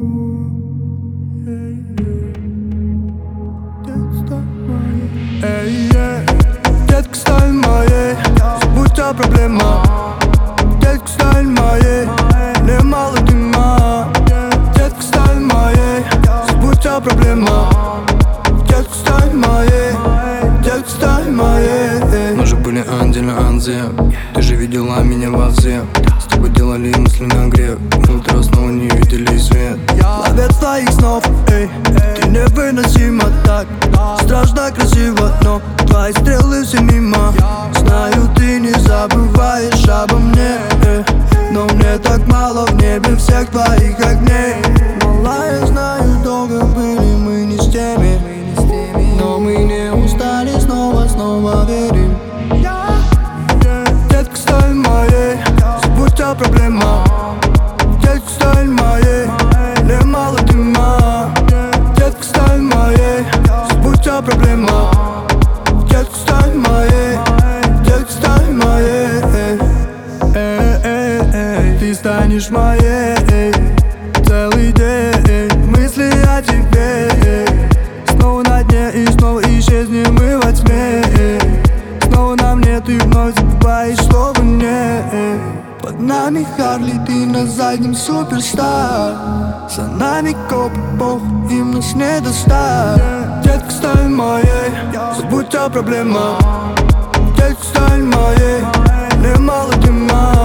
Эй, детка, стань моей, забудь о проблемах. Детка, стань моей, мне мало дыма. Детка, стань моей, забудь о проблемах. Детка, стань моей, детка, стань моей. Мы же были отдельно от всех. Ты же видела меня во всех. С тобой делали мысли на грех. Мы утро снова не видели свет. Ловец твоих снов, эй, ты невыносима так. Страшно красиво, но твои стрелы все мимо. Знаю, ты не забываешь обо мне, но мне так мало в небе всех твоих огней. Мала, я знаю, долго были мы не с теми, но мы не устали, снова верим. Детка, стань моей, забудь о проблемах. Детка, стань моей, мне мало дыма. Детка, стань моей, забудь о проблемах. Детка, стань моей, детка, стань моей. Ты станешь моей целый день. Мысли о тебе снова на дне, и снова исчезнем мы во тьме. Снова на мне ты вновь забываешь слово «не». Под нами Харли, ты на заднем суперстар. За нами копы, бог, им нас не достать. Детка, стань моей, забудь о проблемах. Детка, стань моей, мне мало дыма.